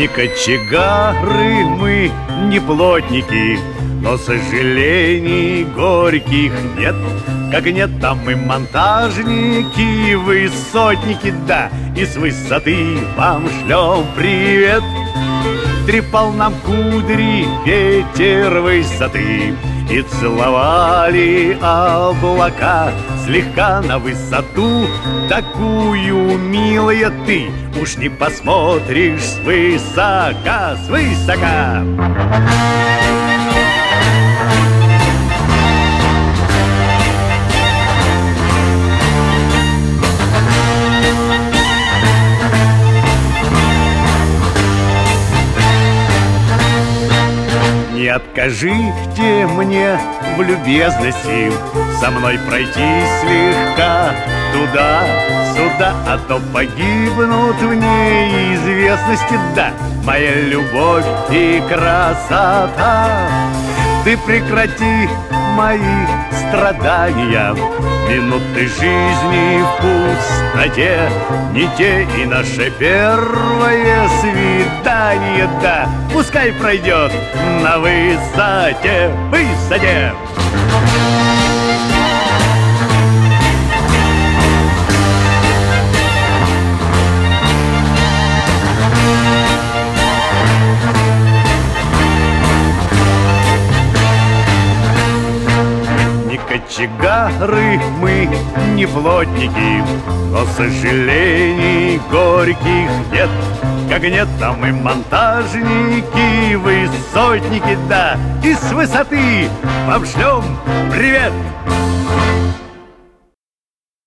кочегары мы, не плотники, но сожалений горьких нет. Как нет, там мы монтажники, высотники, да, и с высоты вам шлем привет. Трепал нам кудри ветер высоты, и целовали облака слегка на высоту. Такую, милая, ты уж не посмотришь свысока, свысока. Не откажите мне в любезности со мной пройти слегка туда-сюда, а то погибнут в неизвестности, да, моя любовь и красота. Ты прекрати мои страдания, минуты жизни в пустоте, не те и наше первое свидание, да, пускай пройдет на высоте, высоте. Кочегары мы, не плотники, но сожалений горьких нет. Как нет, там мы монтажники, высотники, да, и с высоты вам шлем привет.